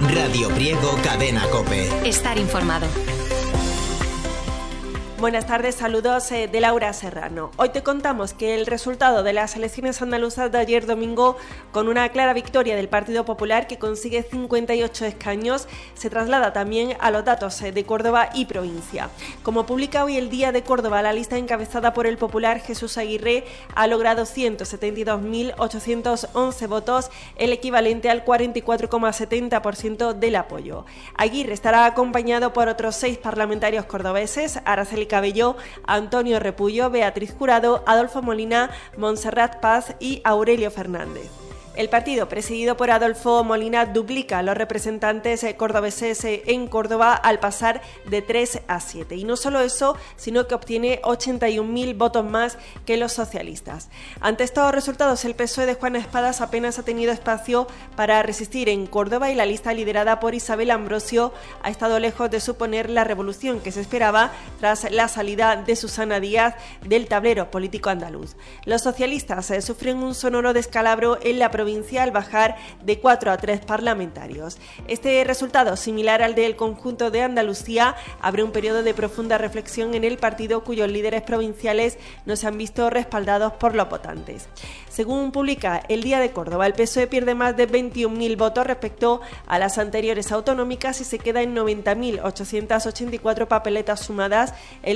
Radio Priego, Cadena COPE. Estar informado. Buenas tardes, saludos de Laura Serrano. Hoy te contamos que el resultado de las elecciones andaluzas de ayer domingo, con una clara victoria del Partido Popular que consigue 58 escaños, se traslada también a los datos de Córdoba y provincia. Como publica hoy el Día de Córdoba, la lista encabezada por el popular Jesús Aguirre ha logrado 172.811 votos, el equivalente al 44,70% del apoyo. Aguirre estará acompañado por otros 6 parlamentarios cordobeses: Araceli Cabello, Antonio Repullo, Beatriz Jurado, Adolfo Molina, Montserrat Paz y Aurelio Fernández. El partido, presidido por Adolfo Molina, duplica los representantes cordobeses en Córdoba al pasar de 3 a 7. Y no solo eso, sino que obtiene 81.000 votos más que los socialistas. Ante estos resultados, el PSOE de Juana Espadas apenas ha tenido espacio para resistir en Córdoba y la lista liderada por Isabel Ambrosio ha estado lejos de suponer la revolución que se esperaba tras la salida de Susana Díaz del tablero político andaluz. Los socialistas sufren un sonoro descalabro en la provincia al bajar de 4 a 3 parlamentarios. Este resultado, similar al del conjunto de Andalucía, abre un periodo de profunda reflexión en el partido, cuyos líderes provinciales no se han visto respaldados por los votantes. Según publica el Día de Córdoba, el PSOE pierde más de 21.000 votos respecto a las anteriores autonómicas y se queda en 90.884 papeletas sumadas, el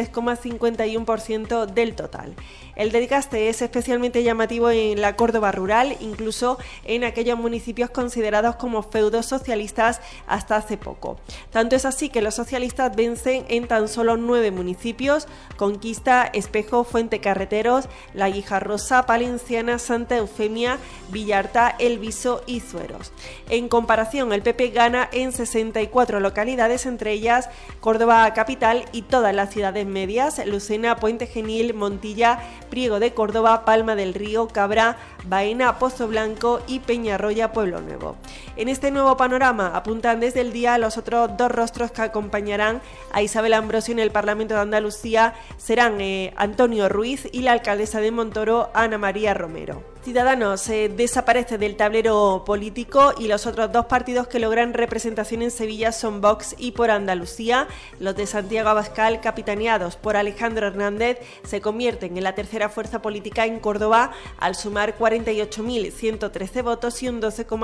23,51% del total. El desgaste es especialmente llamativo en la Córdoba rural, incluso en aquellos municipios considerados como feudos socialistas hasta hace poco. Tanto es así que los socialistas vencen en tan solo 9 municipios: Conquista, Espejo, Fuentecarreteros, La Guijarrosa, Palenciana, Santa Eufemia, Villarta, El Viso y Zueros. En comparación, el PP gana en 64 localidades, entre ellas Córdoba capital y todas las ciudades medias: Lucena, Puente Genil, Montilla, Priego de Córdoba, Palma del Río, Cabra, Baena, Pozo Blanco y Peñarroya, Pueblo Nuevo. En este nuevo panorama apuntan desde el día los otros 2 rostros que acompañarán a Isabel Ambrosio en el Parlamento de Andalucía. Serán Antonio Ruiz y la alcaldesa de Montoro, Ana María Romero. Ciudadanos desaparece del tablero político y los otros 2 partidos que logran representación en Sevilla son Vox y Por Andalucía. Los de Santiago Abascal, capitaneados por Alejandro Hernández, se convierten en la tercera fuerza política en Córdoba al sumar 48.113 votos y un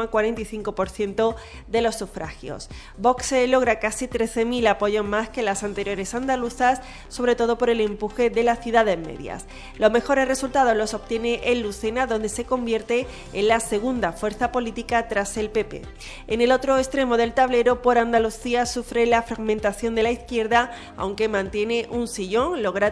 12,45% de los sufragios. Vox logra casi 13.000 apoyos más que las anteriores andaluzas, sobre todo por el empuje de las ciudades medias. Los mejores resultados los obtiene en Lucena, donde se convierte en la segunda fuerza política tras el PP. En el otro extremo del tablero, Por Andalucía sufre la fragmentación de la izquierda, aunque mantiene un sillón, logra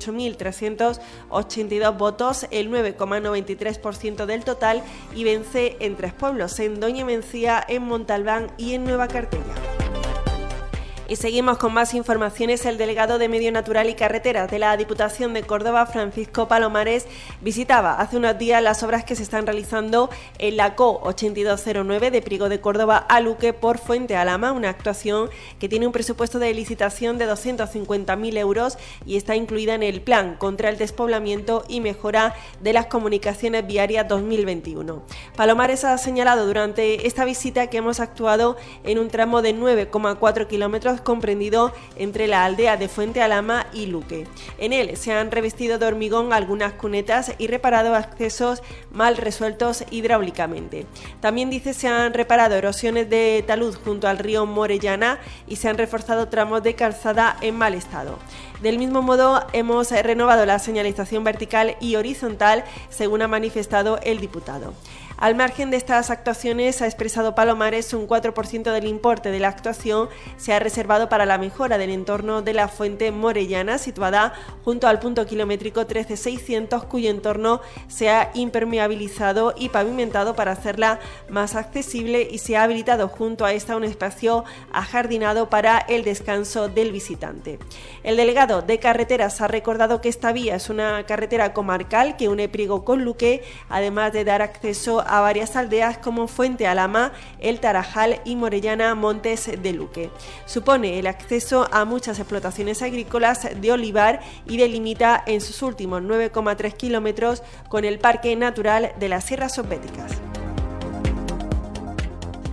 38.382 votos, el 9,93% del total, y vence en 3 pueblos: en Doña Mencía, en Montalbán y en Nueva Cartella. Y seguimos con más informaciones. El delegado de Medio Natural y Carreteras de la Diputación de Córdoba, Francisco Palomares, visitaba hace unos días las obras que se están realizando en la CO 8209 de Priego de Córdoba a Luque por Fuente Alhama, una actuación que tiene un presupuesto de licitación de 250.000 euros y está incluida en el Plan contra el Despoblamiento y Mejora de las Comunicaciones Viarias 2021. Palomares ha señalado durante esta visita que hemos actuado en un tramo de 9,4 kilómetros comprendido entre la aldea de Fuente Alhama y Luque. En él se han revestido de hormigón algunas cunetas y reparado accesos mal resueltos hidráulicamente. También dice se han reparado erosiones de talud junto al río Morellana y se han reforzado tramos de calzada en mal estado. Del mismo modo, hemos renovado la señalización vertical y horizontal, según ha manifestado el diputado. Al margen de estas actuaciones, ha expresado Palomares, un 4% del importe de la actuación se ha reservado para la mejora del entorno de la fuente Morellana, situada junto al punto kilométrico 13600, cuyo entorno se ha impermeabilizado y pavimentado para hacerla más accesible, y se ha habilitado junto a esta un espacio ajardinado para el descanso del visitante. El delegado de Carreteras ha recordado que esta vía es una carretera comarcal que une Priego con Luque, además de dar acceso a varias aldeas como Fuente Alhama, El Tarajal y Morellana Montes de Luque. Supone el acceso a muchas explotaciones agrícolas de olivar y delimita en sus últimos 9,3 kilómetros con el Parque Natural de las Sierras Sobbéticas.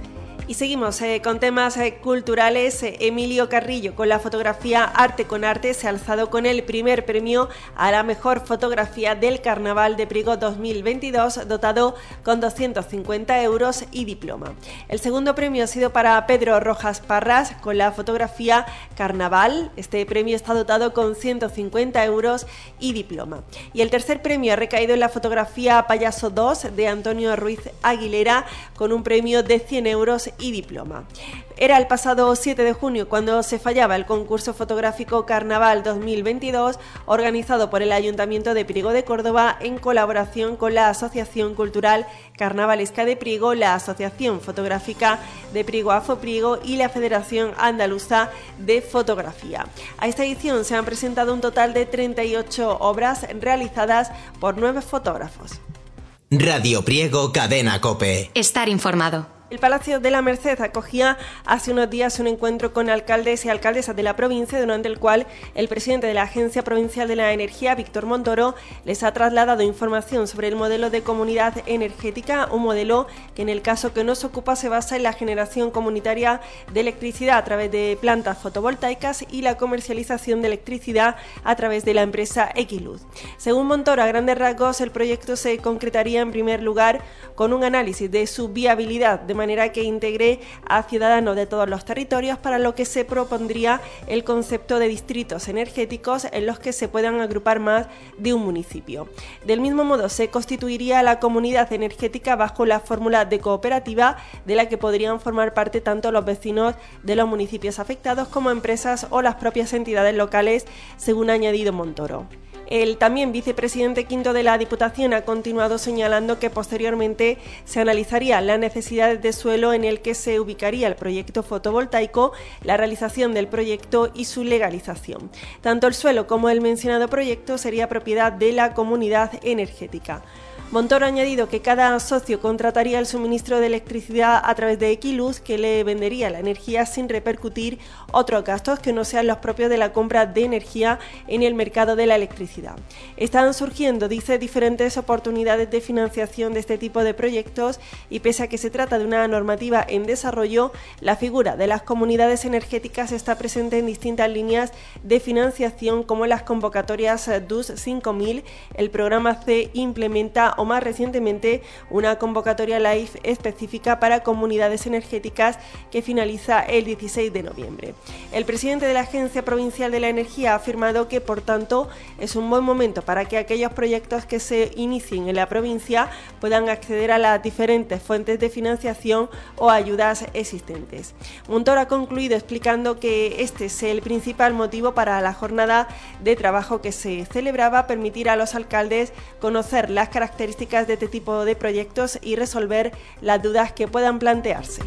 Y seguimos con temas culturales. Emilio Carrillo, con la fotografía Arte con Arte, se ha alzado con el primer premio a la mejor fotografía del Carnaval de Priego 2022, dotado con 250 euros y diploma. El segundo premio ha sido para Pedro Rojas Parras, con la fotografía Carnaval. Este premio está dotado con 150 euros y diploma. Y el tercer premio ha recaído en la fotografía Payaso 2 de Antonio Ruiz Aguilera, con un premio de 100 euros y diploma. Era el pasado 7 de junio cuando se fallaba el concurso fotográfico Carnaval 2022, organizado por el Ayuntamiento de Priego de Córdoba en colaboración con la Asociación Cultural Carnavalesca de Priego, la Asociación Fotográfica de Priego Afopriego y la Federación Andaluza de Fotografía. A esta edición se han presentado un total de 38 obras realizadas por 9 fotógrafos. Radio Priego, Cadena COPE. Estar informado. El Palacio de la Merced acogía hace unos días un encuentro con alcaldes y alcaldesas de la provincia, durante el cual el presidente de la Agencia Provincial de la Energía, Víctor Montoro, les ha trasladado información sobre el modelo de comunidad energética, un modelo que en el caso que nos ocupa se basa en la generación comunitaria de electricidad a través de plantas fotovoltaicas y la comercialización de electricidad a través de la empresa Xluz. Según Montoro, a grandes rasgos, el proyecto se concretaría en primer lugar con un análisis de su viabilidad, de manera que integre a ciudadanos de todos los territorios, para lo que se propondría el concepto de distritos energéticos en los que se puedan agrupar más de un municipio. Del mismo modo, se constituiría la comunidad energética bajo la fórmula de cooperativa, de la que podrían formar parte tanto los vecinos de los municipios afectados como empresas o las propias entidades locales, según ha añadido Montoro. El también vicepresidente quinto de la Diputación ha continuado señalando que posteriormente se analizaría las necesidades de suelo en el que se ubicaría el proyecto fotovoltaico, la realización del proyecto y su legalización. Tanto el suelo como el mencionado proyecto sería propiedad de la comunidad energética. Montoro ha añadido que cada socio contrataría el suministro de electricidad a través de Xluz, que le vendería la energía sin repercutir otros gastos que no sean los propios de la compra de energía en el mercado de la electricidad. Están surgiendo, dice, diferentes oportunidades de financiación de este tipo de proyectos y pese a que se trata de una normativa en desarrollo, la figura de las comunidades energéticas está presente en distintas líneas de financiación, como las convocatorias DUS 5000, el programa C implementa, o más recientemente una convocatoria LIFE específica para comunidades energéticas que finaliza el 16 de noviembre. El presidente de la Agencia Provincial de la Energía ha afirmado que, por tanto, es un buen momento para que aquellos proyectos que se inicien en la provincia puedan acceder a las diferentes fuentes de financiación o ayudas existentes. Montoro ha concluido explicando que este es el principal motivo para la jornada de trabajo que se celebraba: permitir a los alcaldes conocer las características de este tipo de proyectos y resolver las dudas que puedan plantearse.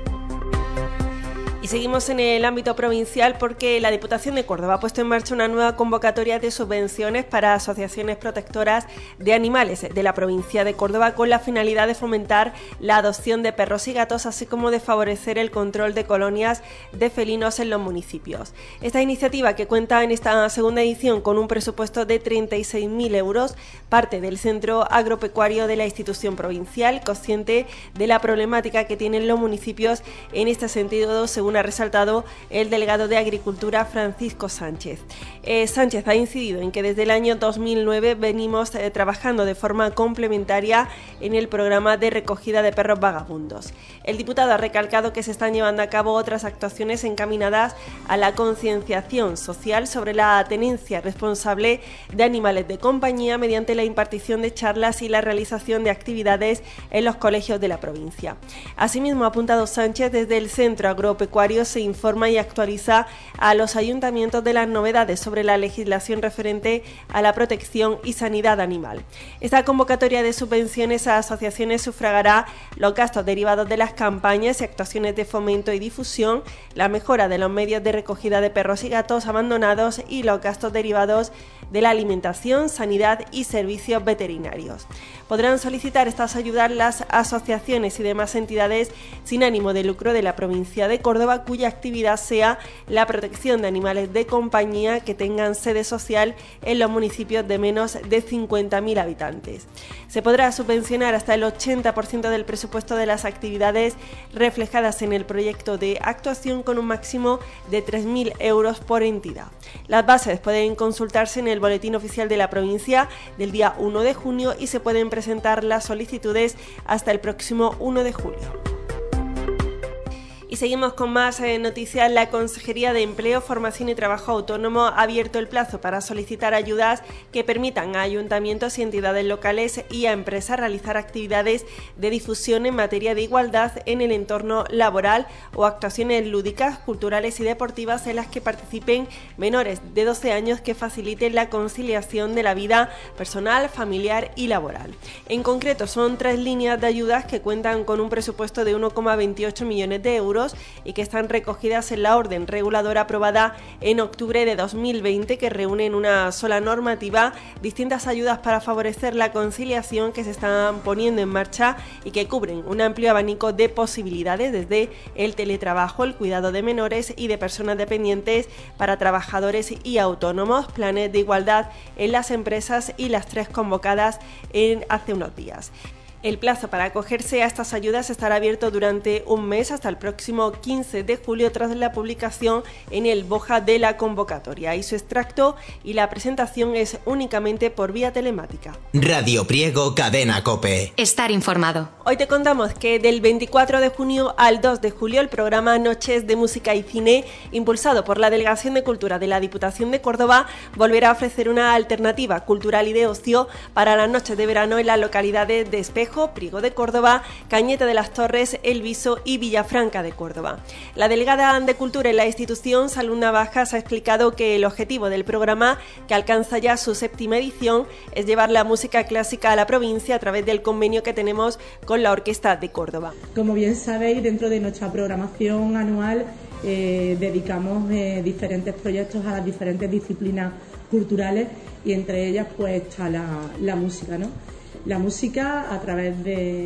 Y seguimos en el ámbito provincial porque la Diputación de Córdoba ha puesto en marcha una nueva convocatoria de subvenciones para asociaciones protectoras de animales de la provincia de Córdoba, con la finalidad de fomentar la adopción de perros y gatos, así como de favorecer el control de colonias de felinos en los municipios. Esta iniciativa, que cuenta en esta segunda edición con un presupuesto de 36.000 euros, parte del Centro Agropecuario de la institución provincial, consciente de la problemática que tienen los municipios en este sentido, según ha resaltado el delegado de Agricultura, Francisco Sánchez. Sánchez ha incidido en que desde el año 2009 venimos trabajando de forma complementaria en el programa de recogida de perros vagabundos. El diputado ha recalcado que se están llevando a cabo otras actuaciones encaminadas a la concienciación social sobre la tenencia responsable de animales de compañía, mediante la impartición de charlas y la realización de actividades en los colegios de la provincia. Asimismo, ha apuntado Sánchez, desde el Centro Agropecuario se informa y actualiza a los ayuntamientos de las novedades sobre la legislación referente a la protección y sanidad animal. Esta convocatoria de subvenciones a asociaciones sufragará los gastos derivados de las campañas y actuaciones de fomento y difusión, la mejora de los medios de recogida de perros y gatos abandonados y los gastos derivados de la alimentación, sanidad y servicios veterinarios. Podrán solicitar estas ayudas las asociaciones y demás entidades sin ánimo de lucro de la provincia de Córdoba, Córdoba, cuya actividad sea la protección de animales de compañía que tengan sede social en los municipios de menos de 50.000 habitantes. Se podrá subvencionar hasta el 80% del presupuesto de las actividades reflejadas en el proyecto de actuación, con un máximo de 3.000 euros por entidad. Las bases pueden consultarse en el Boletín Oficial de la provincia del día 1 de junio y se pueden presentar las solicitudes hasta el próximo 1 de julio. Y seguimos con más noticias. La Consejería de Empleo, Formación y Trabajo Autónomo ha abierto el plazo para solicitar ayudas que permitan a ayuntamientos y entidades locales y a empresas realizar actividades de difusión en materia de igualdad en el entorno laboral o actuaciones lúdicas, culturales y deportivas en las que participen menores de 12 años que faciliten la conciliación de la vida personal, familiar y laboral. En concreto, son 3 líneas de ayudas que cuentan con un presupuesto de 1,28 millones de euros y que están recogidas en la orden reguladora aprobada en octubre de 2020, que reúne en una sola normativa distintas ayudas para favorecer la conciliación que se están poniendo en marcha y que cubren un amplio abanico de posibilidades, desde el teletrabajo, el cuidado de menores y de personas dependientes para trabajadores y autónomos, planes de igualdad en las empresas y las 3 convocadas hace unos días. El plazo para acogerse a estas ayudas estará abierto durante un mes hasta el próximo 15 de julio tras la publicación en el BOJA de la convocatoria, y su extracto y la presentación es únicamente por vía telemática. Radio Priego, Cadena COPE. Estar informado. Hoy te contamos que del 24 de junio al 2 de julio el programa Noches de Música y Cine, impulsado por la Delegación de Cultura de la Diputación de Córdoba, volverá a ofrecer una alternativa cultural y de ocio para las noches de verano en las localidades de Espejo, Priego de Córdoba, Cañete de las Torres, El Viso y Villafranca de Córdoba. La delegada de Cultura en la institución, Salud Navajas, ha explicado que el objetivo del programa, que alcanza ya su 7ª edición, es llevar la música clásica a la provincia a través del convenio que tenemos con la Orquesta de Córdoba. Como bien sabéis, dentro de nuestra programación anual dedicamos diferentes proyectos a las diferentes disciplinas culturales, y entre ellas pues está la música, ¿no? La música, a través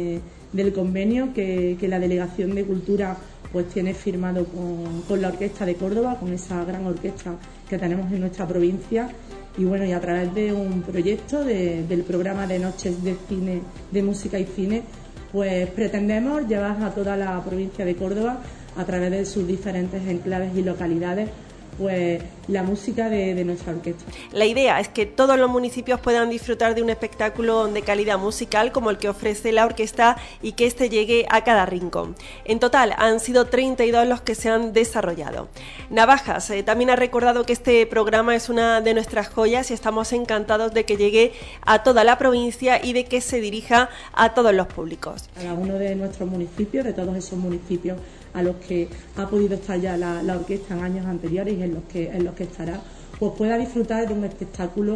del convenio que la Delegación de Cultura pues tiene firmado con la Orquesta de Córdoba, con esa gran orquesta que tenemos en nuestra provincia, y bueno, y a través de un proyecto del programa de Noches de Cine, de Música y Cine, pues pretendemos llevar a toda la provincia de Córdoba, a través de sus diferentes enclaves y localidades, pues la música de nuestra orquesta. La idea es que todos los municipios puedan disfrutar de un espectáculo de calidad musical como el que ofrece la orquesta y que este llegue a cada rincón. En total han sido 32 los que se han desarrollado. Navajas también ha recordado que este programa es una de nuestras joyas y estamos encantados de que llegue a toda la provincia y de que se dirija a todos los públicos. Cada uno de nuestros municipios, de todos esos municipios a los que ha podido estar ya la orquesta en años anteriores y en los que estará, pues pueda disfrutar de un espectáculo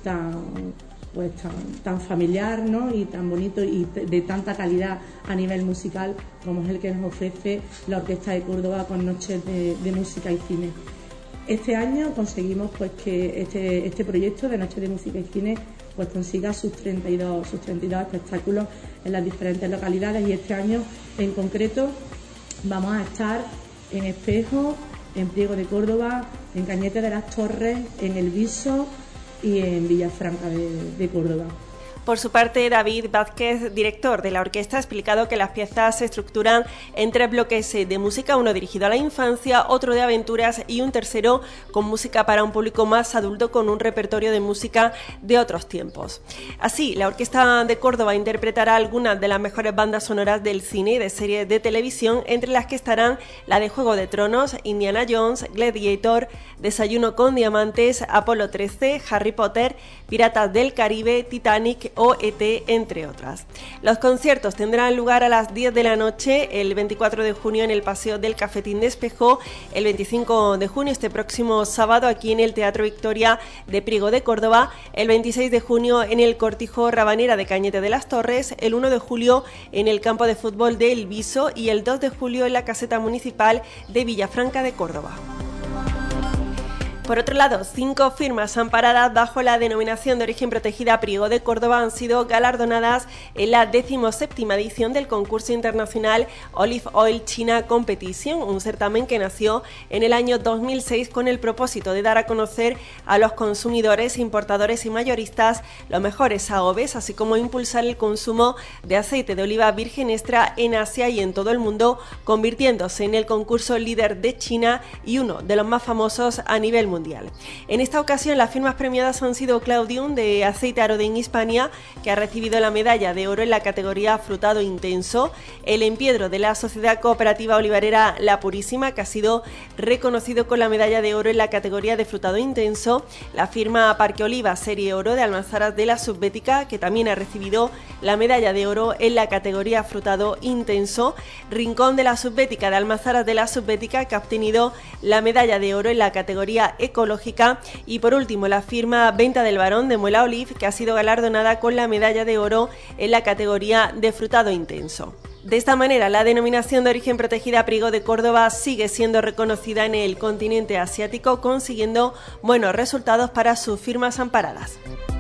tan familiar, ¿no? Y tan bonito y de tanta calidad a nivel musical como es el que nos ofrece la Orquesta de Córdoba con Noches de Música y Cine. Este año conseguimos pues que este proyecto de Noches de Música y Cine pues consiga sus 32 espectáculos en las diferentes localidades, y este año en concreto vamos a estar en Espejo, en Priego de Córdoba, en Cañete de las Torres, en El Viso y en Villafranca de Córdoba. Por su parte, David Vázquez, director de la orquesta, ha explicado que las piezas se estructuran en 3 bloques de música, uno dirigido a la infancia, otro de aventuras y un tercero con música para un público más adulto, con un repertorio de música de otros tiempos. Así, la Orquesta de Córdoba interpretará algunas de las mejores bandas sonoras del cine y de series de televisión, entre las que estarán la de Juego de Tronos, Indiana Jones, Gladiator, Desayuno con Diamantes, Apolo 13, Harry Potter, Piratas del Caribe, Titanic o ET, entre otras. Los conciertos tendrán lugar a las 10 de la noche, el 24 de junio en el Paseo del Cafetín de Espejo, el 25 de junio, este próximo sábado, aquí en el Teatro Victoria de Priego de Córdoba, el 26 de junio en el Cortijo Rabanera de Cañete de las Torres, el 1 de julio en el campo de fútbol de El Viso y el 2 de julio en la caseta municipal de Villafranca de Córdoba. Por otro lado, 5 firmas amparadas bajo la denominación de origen protegida Priego de Córdoba han sido galardonadas en la 17ª edición del concurso internacional Olive Oil China Competition, un certamen que nació en el año 2006 con el propósito de dar a conocer a los consumidores, importadores y mayoristas los mejores AOVs, así como impulsar el consumo de aceite de oliva virgen extra en Asia y en todo el mundo, convirtiéndose en el concurso líder de China y uno de los más famosos a nivel mundial. En esta ocasión las firmas premiadas han sido Claudium de aceite aro de Hispania, que ha recibido la medalla de oro en la categoría frutado intenso, el Empiedro de la Sociedad Cooperativa Olivarera La Purísima, que ha sido reconocido con la medalla de oro en la categoría de frutado intenso, la firma Parque Oliva Serie Oro de Almazaras de la Subbética, que también ha recibido la medalla de oro en la categoría frutado intenso, Rincón de la Subbética de Almazaras de la Subbética, que ha obtenido la medalla de oro en la categoría ecológica, y por último la firma Venta del Barón de Muela Olive, que ha sido galardonada con la medalla de oro en la categoría de frutado intenso. De esta manera, la denominación de origen protegida Priego de Córdoba sigue siendo reconocida en el continente asiático, consiguiendo buenos resultados para sus firmas amparadas.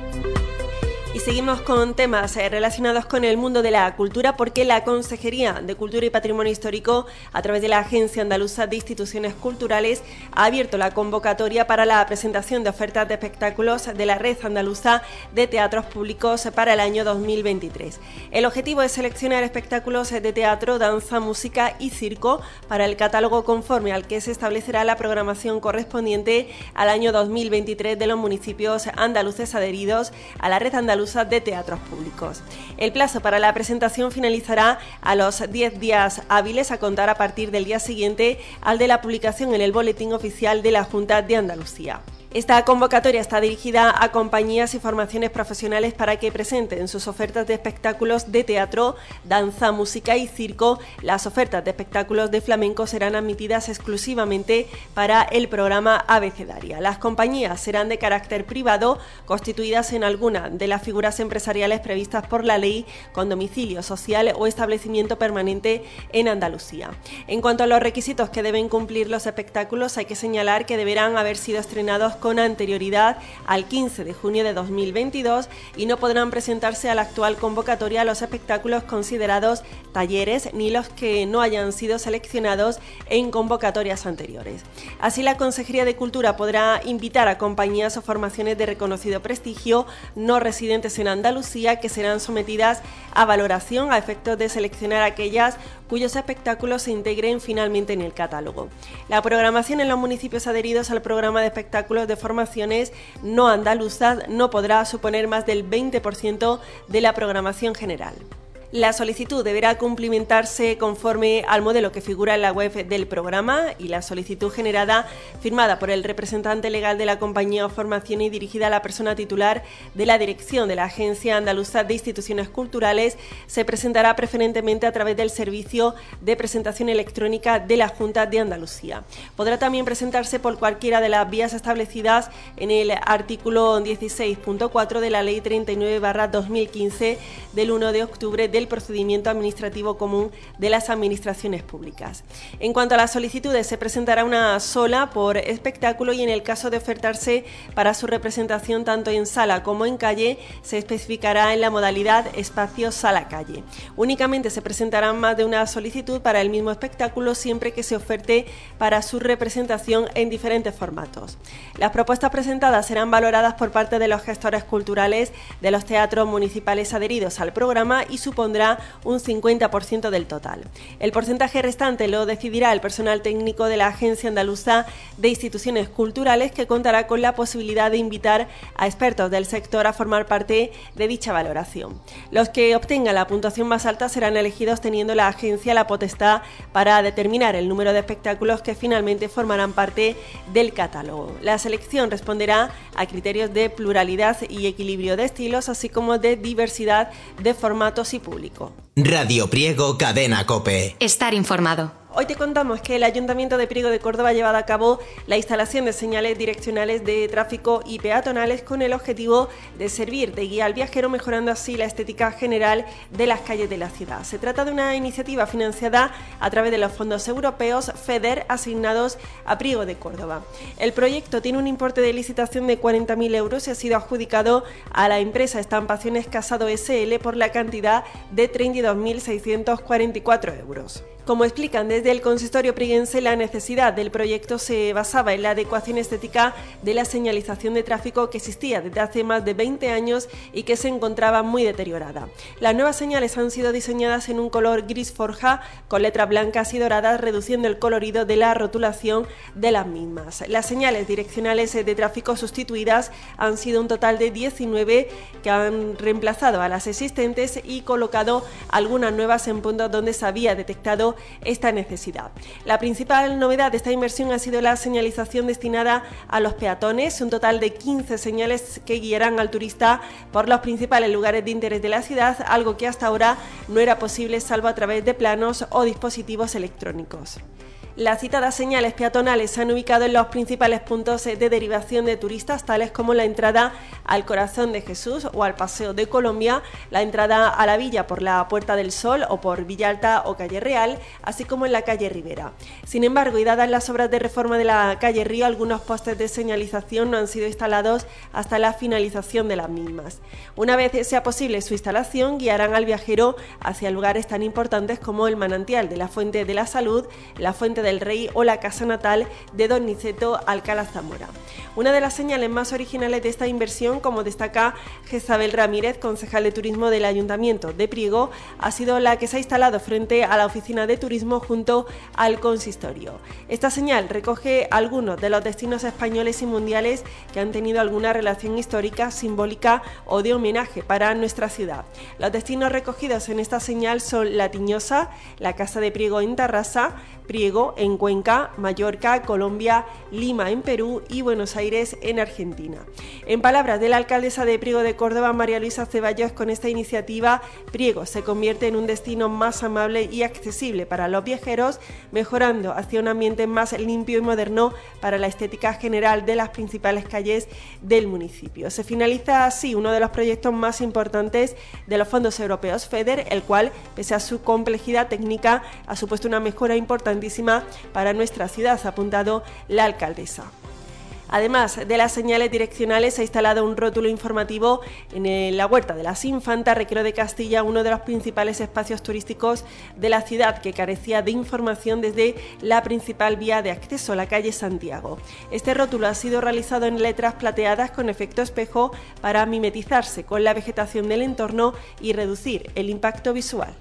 Y seguimos con temas relacionados con el mundo de la cultura, porque la Consejería de Cultura y Patrimonio Histórico, a través de la Agencia Andaluza de Instituciones Culturales, ha abierto la convocatoria para la presentación de ofertas de espectáculos de la Red Andaluza de Teatros Públicos para el año 2023. El objetivo es seleccionar espectáculos de teatro, danza, música y circo para el catálogo conforme al que se establecerá la programación correspondiente al año 2023 de los municipios andaluces adheridos a la Red Andaluza de Teatros Públicos. El plazo para la presentación finalizará a los 10 días hábiles a contar a partir del día siguiente al de la publicación en el Boletín Oficial de la Junta de Andalucía. Esta convocatoria está dirigida a compañías y formaciones profesionales para que presenten sus ofertas de espectáculos de teatro, danza, música y circo. Las ofertas de espectáculos de flamenco serán admitidas exclusivamente para el programa Abecedaria. Las compañías serán de carácter privado, constituidas en alguna de las figuras empresariales previstas por la ley, con domicilio social o establecimiento permanente en Andalucía. En cuanto a los requisitos que deben cumplir los espectáculos, hay que señalar que deberán haber sido estrenados con anterioridad al 15 de junio de 2022 y no podrán presentarse a la actual convocatoria los espectáculos considerados talleres ni los que no hayan sido seleccionados en convocatorias anteriores. Así, la Consejería de Cultura podrá invitar a compañías o formaciones de reconocido prestigio no residentes en Andalucía, que serán sometidas a valoración a efectos de seleccionar aquellas cuyos espectáculos se integren finalmente en el catálogo. La programación en los municipios adheridos al programa de espectáculos de formaciones no andaluzas no podrá suponer más del 20% de la programación general. La solicitud deberá cumplimentarse conforme al modelo que figura en la web del programa, y la solicitud generada, firmada por el representante legal de la compañía o formación y dirigida a la persona titular de la dirección de la Agencia Andaluza de Instituciones Culturales, se presentará preferentemente a través del servicio de presentación electrónica de la Junta de Andalucía. Podrá también presentarse por cualquiera de las vías establecidas en el artículo 16.4 de la Ley 39/2015 del 1 de octubre del procedimiento administrativo común de las administraciones públicas. En cuanto a las solicitudes, se presentará una sola por espectáculo, y en el caso de ofertarse para su representación tanto en sala como en calle, se especificará en la modalidad espacio sala-calle. Únicamente se presentarán más de una solicitud para el mismo espectáculo, siempre que se oferte para su representación en diferentes formatos. Las propuestas presentadas serán valoradas por parte de los gestores culturales de los teatros municipales adheridos al programa y supondrá un 50% del total. El porcentaje restante lo decidirá el personal técnico de la Agencia Andaluza de Instituciones Culturales, que contará con la posibilidad de invitar a expertos del sector a formar parte de dicha valoración. Los que obtengan la puntuación más alta serán elegidos, teniendo la agencia la potestad para determinar el número de espectáculos que finalmente formarán parte del catálogo. La selección responderá a criterios de pluralidad y equilibrio de estilos, así como de diversidad de formatos y público. Radio Priego, Cadena COPE. Estar informado. Hoy te contamos que el Ayuntamiento de Priego de Córdoba ha llevado a cabo la instalación de señales direccionales de tráfico y peatonales con el objetivo de servir de guía al viajero, mejorando así la estética general de las calles de la ciudad. Se trata de una iniciativa financiada a través de los fondos europeos FEDER asignados a Priego de Córdoba. El proyecto tiene un importe de licitación de 40.000 euros y ha sido adjudicado a la empresa Estampaciones Casado SL por la cantidad de 32.644 euros. Como explican desde el consistorio prieguense, la necesidad del proyecto se basaba en la adecuación estética de la señalización de tráfico que existía desde hace más de 20 años y que se encontraba muy deteriorada. Las nuevas señales han sido diseñadas en un color gris forja con letras blancas y doradas, reduciendo el colorido de la rotulación de las mismas. Las señales direccionales de tráfico sustituidas han sido un total de 19 que han reemplazado a las existentes y colocado algunas nuevas en puntos donde se había detectado esta necesidad. La principal novedad de esta inversión ha sido la señalización destinada a los peatones, un total de 15 señales que guiarán al turista por los principales lugares de interés de la ciudad, algo que hasta ahora no era posible salvo a través de planos o dispositivos electrónicos. Las citadas señales peatonales se han ubicado en los principales puntos de derivación de turistas, tales como la entrada al Corazón de Jesús o al Paseo de Colombia, la entrada a la villa por la Puerta del Sol o por Villa Alta o Calle Real, así como en la calle Rivera. Sin embargo, y dadas las obras de reforma de la calle Río, algunos postes de señalización no han sido instalados hasta la finalización de las mismas. Una vez sea posible su instalación, guiarán al viajero hacia lugares tan importantes como el manantial de la Fuente de la Salud, la Fuente del Rey o la casa natal de Don Niceto Alcalá Zamora. Una de las señales más originales de esta inversión, como destaca Jezabel Ramírez, concejal de turismo del Ayuntamiento de Priego, ha sido la que se ha instalado frente a la oficina de turismo junto al consistorio. Esta señal recoge algunos de los destinos españoles y mundiales que han tenido alguna relación histórica, simbólica o de homenaje para nuestra ciudad. Los destinos recogidos en esta señal son La Tiñosa, la Casa de Priego en Tarrasa, Priego en Cuenca, Mallorca, Colombia, Lima en Perú y Buenos Aires en Argentina. En palabras de la alcaldesa de Priego de Córdoba, María Luisa Ceballos, con esta iniciativa Priego se convierte en un destino más amable y accesible para los viajeros, mejorando hacia un ambiente más limpio y moderno para la estética general de las principales calles del municipio. Se finaliza así uno de los proyectos más importantes de los fondos europeos FEDER, el cual, pese a su complejidad técnica, ha supuesto una mejora importantísima para nuestra ciudad, ha apuntado la alcaldesa. Además de las señales direccionales, se ha instalado un rótulo informativo en la Huerta de las Infantas, Requero de Castilla, uno de los principales espacios turísticos de la ciudad que carecía de información desde la principal vía de acceso, la calle Santiago. Este rótulo ha sido realizado en letras plateadas con efecto espejo para mimetizarse con la vegetación del entorno y reducir el impacto visual.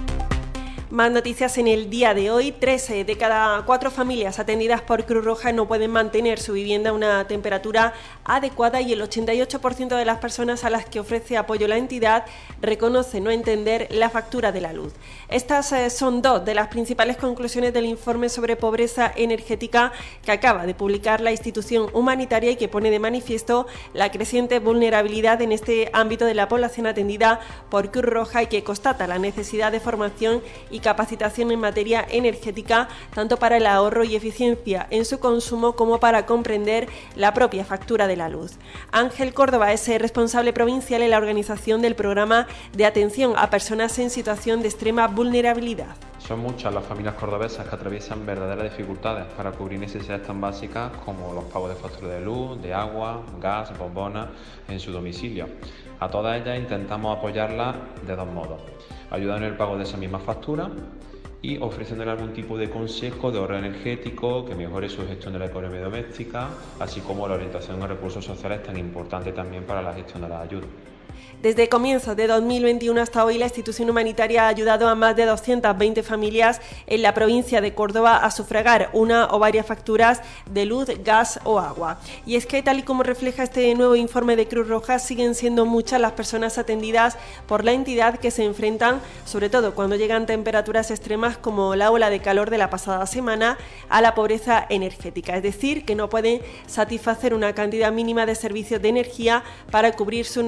Más noticias en el día de hoy. 13 de cada 4 familias atendidas por Cruz Roja no pueden mantener su vivienda a una temperatura adecuada y el 88% de las personas a las que ofrece apoyo la entidad reconoce no entender la factura de la luz. Estas son dos de las principales conclusiones del informe sobre pobreza energética que acaba de publicar la institución humanitaria y que pone de manifiesto la creciente vulnerabilidad en este ámbito de la población atendida por Cruz Roja y que constata la necesidad de formación y capacitación en materia energética, tanto para el ahorro y eficiencia en su consumo como para comprender la propia factura de la luz. Ángel Córdoba es responsable provincial en la organización del programa de atención a personas en situación de extrema vulnerabilidad. Son muchas las familias cordobesas que atraviesan verdaderas dificultades para cubrir necesidades tan básicas como los pagos de factura de luz, de agua, gas, bombonas en su domicilio. A todas ellas intentamos apoyarlas de dos modos: ayudando en el pago de esa misma factura y ofreciéndole algún tipo de consejo de ahorro energético que mejore su gestión de la economía doméstica, así como la orientación a recursos sociales, tan importante también para la gestión de las ayudas. Desde comienzos de 2021 hasta hoy, la institución humanitaria ha ayudado a más de 220 familias en la provincia de Córdoba a sufragar una o varias facturas de luz, gas o agua. Y es que, tal y como refleja este nuevo informe de Cruz Roja, siguen siendo muchas las personas atendidas por la entidad que se enfrentan, sobre todo cuando llegan temperaturas extremas como la ola de calor de la pasada semana, a la pobreza energética. Es decir, que no pueden satisfacer una cantidad mínima de servicios de energía para cubrir sus necesidades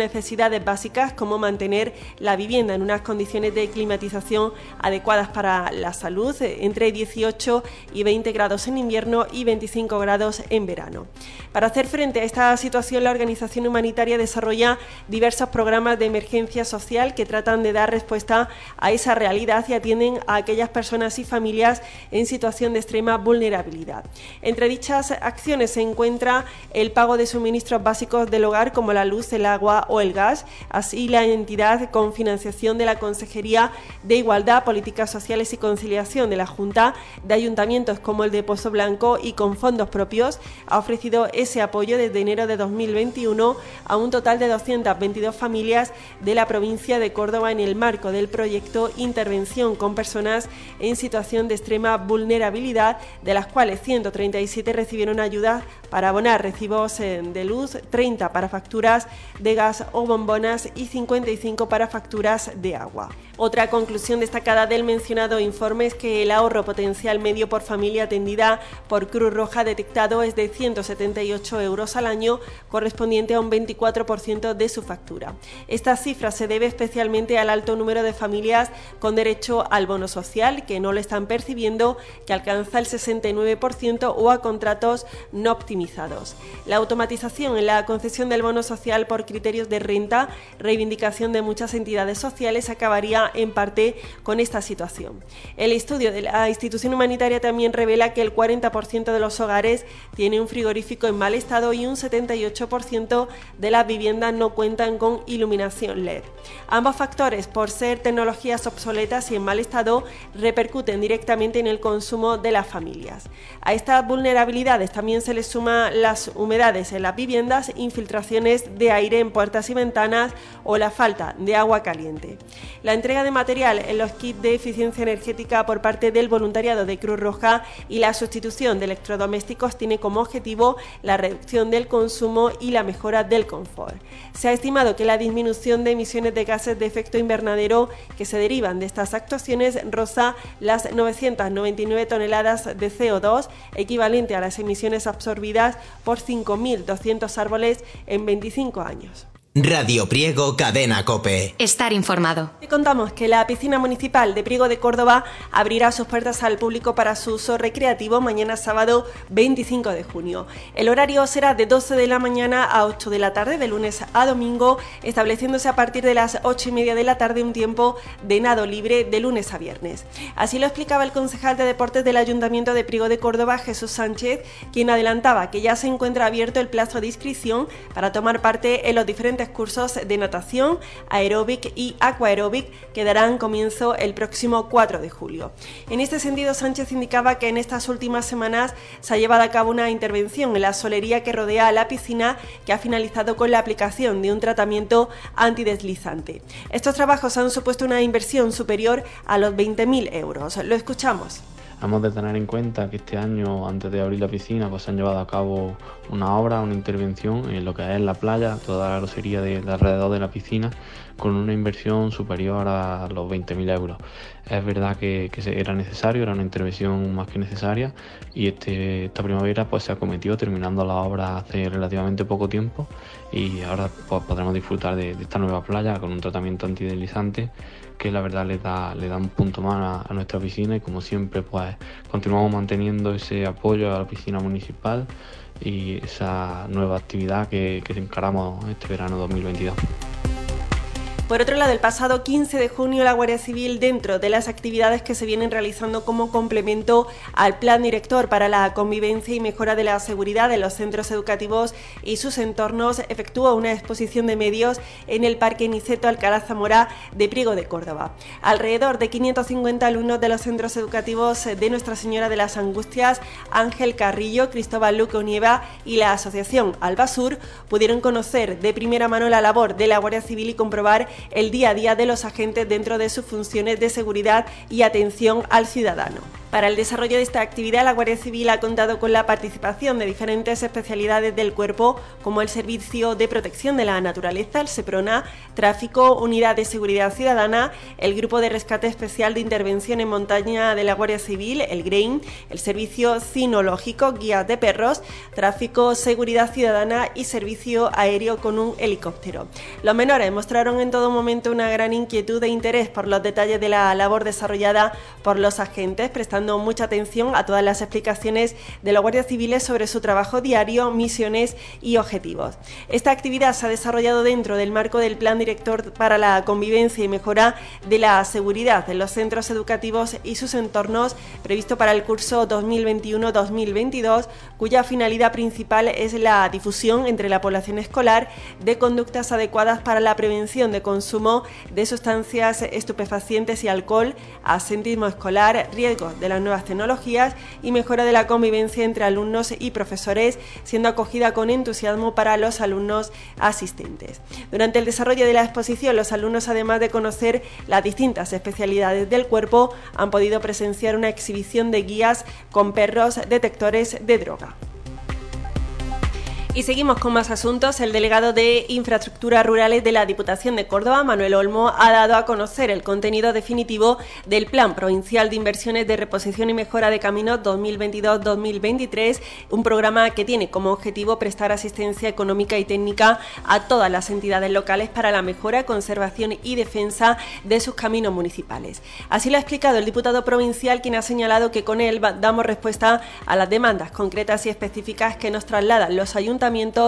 necesidades básicas como mantener la vivienda en unas condiciones de climatización adecuadas para la salud, entre 18 y 20 grados en invierno y 25 grados en verano. Para hacer frente a esta situación, la organización humanitaria desarrolla diversos programas de emergencia social que tratan de dar respuesta a esa realidad y atienden a aquellas personas y familias en situación de extrema vulnerabilidad. Entre dichas acciones se encuentra el pago de suministros básicos del hogar como la luz, el agua o el gas, así la entidad con financiación de la Consejería de Igualdad, Políticas Sociales y Conciliación de la Junta de Ayuntamientos como el de Pozo Blanco y con fondos propios ha ofrecido ese apoyo desde enero de 2021 a un total de 222 familias de la provincia de Córdoba en el marco del proyecto Intervención con personas en situación de extrema vulnerabilidad, de las cuales 137 recibieron ayuda para abonar recibos de luz, 30 para facturas de gas o bombonas y 55 para facturas de agua. Otra conclusión destacada del mencionado informe es que el ahorro potencial medio por familia atendida por Cruz Roja detectado es de 178 euros al año, correspondiente a un 24% de su factura. Esta cifra se debe especialmente al alto número de familias con derecho al bono social que no lo están percibiendo, que alcanza el 69%, o a contratos no optimizados. La automatización en la concesión del bono social por criterios de renta, reivindicación de muchas entidades sociales, acabaría en parte con esta situación. El estudio de la institución humanitaria también revela que el 40% de los hogares tiene un frigorífico en mal estado y un 78% de las viviendas no cuentan con iluminación LED. Ambos factores, por ser tecnologías obsoletas y en mal estado, repercuten directamente en el consumo de las familias. A estas vulnerabilidades también se les suma las humedades en las viviendas, infiltraciones de aire en puertas y ventanas o la falta de agua caliente. La entrega de material en los kits de eficiencia energética por parte del voluntariado de Cruz Roja y la sustitución de electrodomésticos tiene como objetivo la reducción del consumo y la mejora del confort. Se ha estimado que la disminución de emisiones de gases de efecto invernadero que se derivan de estas actuaciones roza las 999 toneladas de CO2, equivalente a las emisiones absorbidas por 5.200 árboles en 25 años. Radio Priego, Cadena COPE. Estar informado. Te contamos que la piscina municipal de Priego de Córdoba abrirá sus puertas al público para su uso recreativo mañana sábado 25 de junio. El horario será de 12 de la mañana a 8 de la tarde, de lunes a domingo, estableciéndose a partir de las 8:30 de la tarde un tiempo de nado libre de lunes a viernes. Así lo explicaba el concejal de Deportes del Ayuntamiento de Priego de Córdoba, Jesús Sánchez, quien adelantaba que ya se encuentra abierto el plazo de inscripción para tomar parte en los diferentes cursos de natación, aeróbic y aquaeróbic que darán comienzo el próximo 4 de julio. En este sentido, Sánchez indicaba que en estas últimas semanas se ha llevado a cabo una intervención en la solería que rodea a la piscina, que ha finalizado con la aplicación de un tratamiento antideslizante. Estos trabajos han supuesto una inversión superior a los 20.000 euros. Lo escuchamos. Hemos de tener en cuenta que este año, antes de abrir la piscina, pues se han llevado a cabo una obra, una intervención en lo que es la playa, toda la grosería de alrededor de la piscina, con una inversión superior a los 20.000 euros. Es verdad que era necesario, era una intervención más que necesaria, y esta primavera pues se acometió terminando la obra hace relativamente poco tiempo, y ahora pues podremos disfrutar de esta nueva playa con un tratamiento antideslizante que la verdad le da un punto más a nuestra piscina, y como siempre pues continuamos manteniendo ese apoyo a la piscina municipal y esa nueva actividad que encaramos este verano 2022. Por otro lado, el pasado 15 de junio la Guardia Civil, dentro de las actividades que se vienen realizando como complemento al Plan Director para la Convivencia y Mejora de la Seguridad en los centros educativos y sus entornos, efectuó una exposición de medios en el Parque Niceto Alcalá Zamora de Priego de Córdoba. Alrededor de 550 alumnos de los centros educativos de Nuestra Señora de las Angustias, Ángel Carrillo, Cristóbal Luque Unieva y la Asociación Albasur pudieron conocer de primera mano la labor de la Guardia Civil y comprobar el día a día de los agentes dentro de sus funciones de seguridad y atención al ciudadano. Para el desarrollo de esta actividad, la Guardia Civil ha contado con la participación de diferentes especialidades del cuerpo, como el Servicio de Protección de la Naturaleza, el SEPRONA, Tráfico, Unidad de Seguridad Ciudadana, el Grupo de Rescate Especial de Intervención en Montaña de la Guardia Civil, el GREIN, el Servicio Cinológico, Guías de Perros, Tráfico, Seguridad Ciudadana y Servicio Aéreo con un helicóptero. Los menores mostraron en todo momento una gran inquietud e interés por los detalles de la labor desarrollada por los agentes, prestando mucha atención a todas las explicaciones de los guardias civiles sobre su trabajo diario, misiones y objetivos. Esta actividad se ha desarrollado dentro del marco del Plan Director para la Convivencia y Mejora de la Seguridad en los centros educativos y sus entornos, previsto para el curso 2021-2022, cuya finalidad principal es la difusión entre la población escolar de conductas adecuadas para la prevención de consumo de sustancias estupefacientes y alcohol, absentismo escolar, riesgos de las nuevas tecnologías y mejora de la convivencia entre alumnos y profesores, siendo acogida con entusiasmo para los alumnos asistentes. Durante el desarrollo de la exposición, los alumnos, además de conocer las distintas especialidades del cuerpo, han podido presenciar una exhibición de guías con perros detectores de droga. Y seguimos con más asuntos. El delegado de Infraestructuras Rurales de la Diputación de Córdoba, Manuel Olmo, ha dado a conocer el contenido definitivo del Plan Provincial de Inversiones de Reposición y Mejora de Caminos 2022-2023, un programa que tiene como objetivo prestar asistencia económica y técnica a todas las entidades locales para la mejora, conservación y defensa de sus caminos municipales. Así lo ha explicado el diputado provincial, quien ha señalado que con él damos respuesta a las demandas concretas y específicas que nos trasladan los ayuntamientos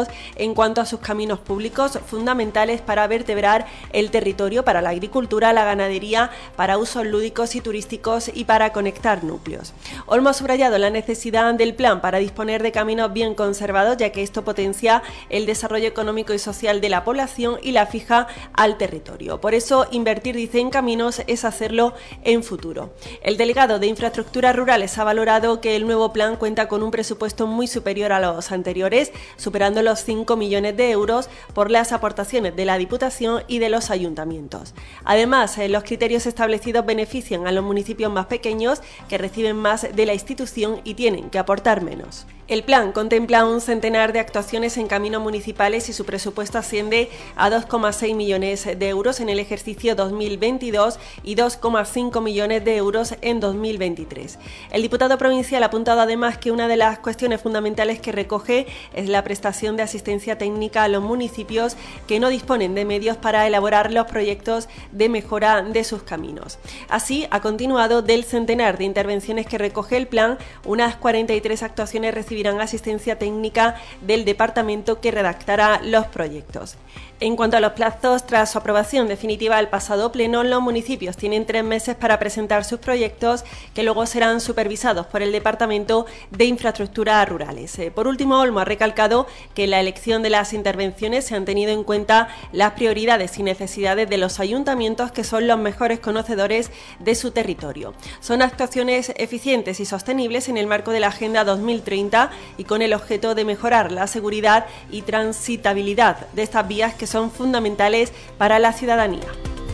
en cuanto a sus caminos públicos fundamentales para vertebrar el territorio, para la agricultura, la ganadería, para usos lúdicos y turísticos y para conectar núcleos. Olmo ha subrayado la necesidad del plan para disponer de caminos bien conservados, ya que esto potencia el desarrollo económico y social de la población y la fija al territorio. Por eso, invertir, dice, en caminos es hacerlo en futuro. El delegado de Infraestructuras Rurales ha valorado que el nuevo plan cuenta con un presupuesto muy superior a los anteriores, superando los 5 millones de euros por las aportaciones de la Diputación y de los ayuntamientos. Además, los criterios establecidos benefician a los municipios más pequeños, que reciben más de la institución y tienen que aportar menos. El plan contempla un centenar de actuaciones en caminos municipales y su presupuesto asciende a 2,6 millones de euros en el ejercicio 2022 y 2,5 millones de euros en 2023. El diputado provincial ha apuntado además que una de las cuestiones fundamentales que recoge es la prestación de asistencia técnica a los municipios que no disponen de medios para elaborar los proyectos de mejora de sus caminos. Así, ha continuado, del centenar de intervenciones que recoge el plan, unas 43 actuaciones recibirán asistencia técnica del departamento que redactará los proyectos. En cuanto a los plazos, tras su aprobación definitiva el pasado pleno, los municipios tienen 3 meses para presentar sus proyectos, que luego serán supervisados por el Departamento de Infraestructuras Rurales. Por último, Olmo ha recalcado que en la elección de las intervenciones se han tenido en cuenta las prioridades y necesidades de los ayuntamientos, que son los mejores conocedores de su territorio. Son actuaciones eficientes y sostenibles en el marco de la Agenda 2030 y con el objeto de mejorar la seguridad y transitabilidad de estas vías, que son fundamentales para la ciudadanía.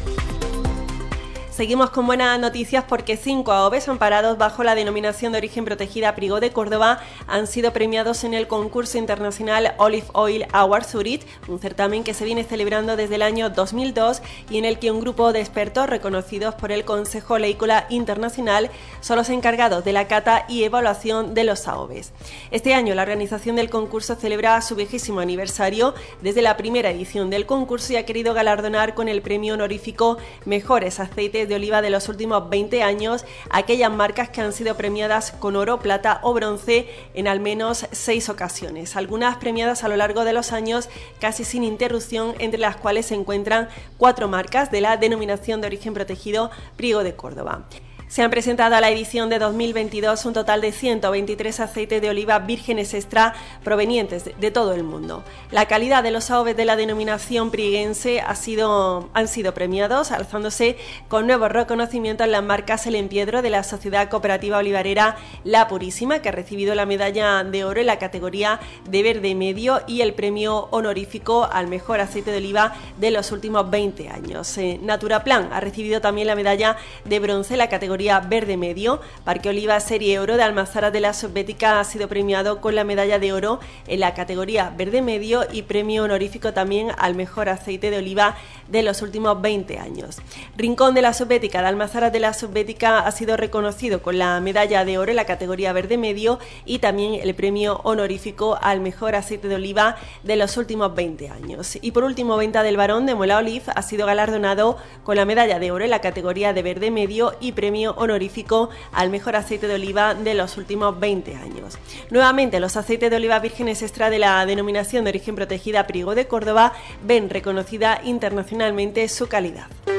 Seguimos con buenas noticias porque 5 AOVEs amparados bajo la denominación de origen protegida Priego de Córdoba han sido premiados en el concurso internacional Olive Oil Award Zurich, un certamen que se viene celebrando desde el año 2002 y en el que un grupo de expertos reconocidos por el Consejo Oleícola Internacional son los encargados de la cata y evaluación de los AOVEs. Este año la organización del concurso celebra su 20º aniversario desde la primera edición del concurso y ha querido galardonar con el premio honorífico Mejores Aceites de Oliva de los últimos 20 años aquellas marcas que han sido premiadas con oro, plata o bronce en al menos 6 ocasiones, algunas premiadas a lo largo de los años casi sin interrupción, entre las cuales se encuentran 4 marcas de la denominación de origen protegido Priego de Córdoba. Se han presentado a la edición de 2022 un total de 123 aceites de oliva vírgenes extra provenientes de todo el mundo. La calidad de los AOVEs de la denominación prieguense han sido premiados, alzándose con nuevos reconocimientos en las marcas El Empiedro de la Sociedad Cooperativa Olivarera La Purísima, que ha recibido la medalla de oro en la categoría de verde medio y el premio honorífico al mejor aceite de oliva de los últimos 20 años. Naturaplan ha recibido también la medalla de bronce en la categoría categoría verde medio. Parque Oliva Serie Oro de Almazaras de la Subbética ha sido premiado con la medalla de oro en la categoría verde medio y premio honorífico también al mejor aceite de oliva de los últimos 20 años. Rincón de la Subbética de Almazaras de la Subbética ha sido reconocido con la medalla de oro en la categoría verde medio y también el premio honorífico al mejor aceite de oliva de los últimos 20 años. Y por último, Venta del Barón de Mola Oliv ha sido galardonado con la medalla de oro en la categoría de verde medio y premio honorífico al mejor aceite de oliva de los últimos 20 años. Nuevamente, los aceites de oliva vírgenes extra de la denominación de origen protegida Priego de Córdoba ven reconocida internacionalmente su calidad.